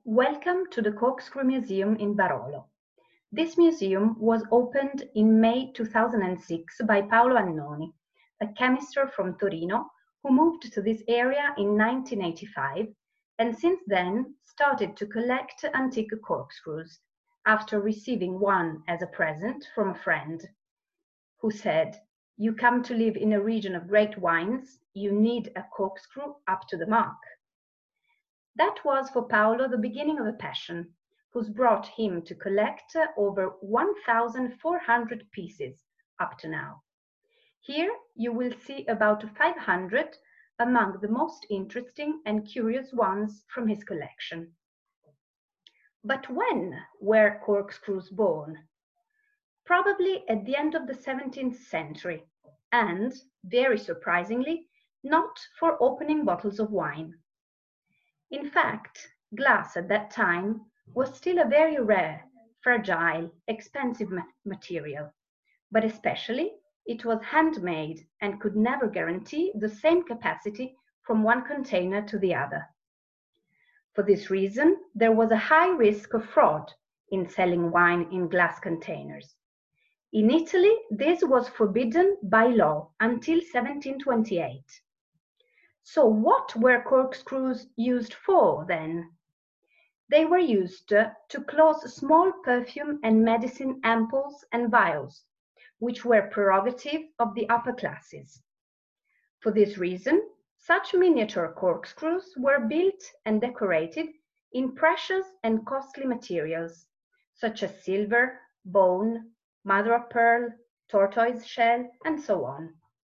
Welcome to the Corkscrew Museum in Barolo. This museum was opened in May 2006 by Paolo Annoni, a chemist from Torino who moved to this area in 1985 and since then started to collect antique corkscrews after receiving one as a present from a friend who said, "You come to live in a region of great wines, you need a corkscrew up to the mark." That was for Paolo the beginning of a passion, who's brought him to collect over 1,400 pieces up to now. Here you will see about 500 among the most interesting and curious ones from his collection. But when were corkscrews born? Probably at the end of the 17th century, and, very surprisingly, not for opening bottles of wine. In fact, glass at that time was still a very rare, fragile, expensive material, but especially it was handmade and could never guarantee the same capacity from one container to the other. For this reason, there was a high risk of fraud in selling wine in glass containers. In Italy, this was forbidden by law until 1728. So what were corkscrews used for then? They were used to close small perfume and medicine ampoules and vials, which were prerogative of the upper classes. For this reason, such miniature corkscrews were built and decorated in precious and costly materials, such as silver, bone, mother of pearl, tortoise shell, and so on.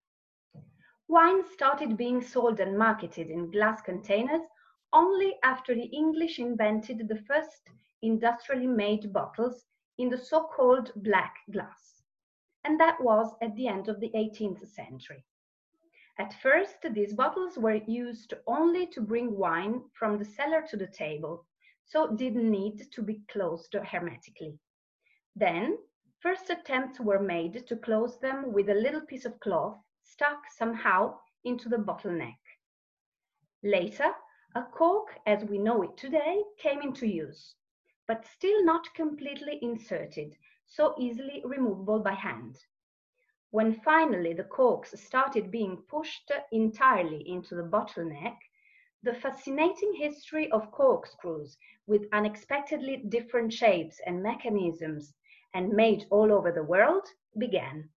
Wine started being sold and marketed in glass containers only after the English invented the first industrially made bottles in the so-called black glass, and that was at the end of the 18th century. At first, these bottles were used only to bring wine from the cellar to the table, so didn't need to be closed hermetically. Then, first attempts were made to close them with a little piece of cloth stuck somehow into the bottle neck. Later, a cork as we know it today came into use, but still not completely inserted, so easily removable by hand. When finally the corks started being pushed entirely into the bottle neck, the fascinating history of corkscrews with unexpectedly different shapes and mechanisms and made all over the world began.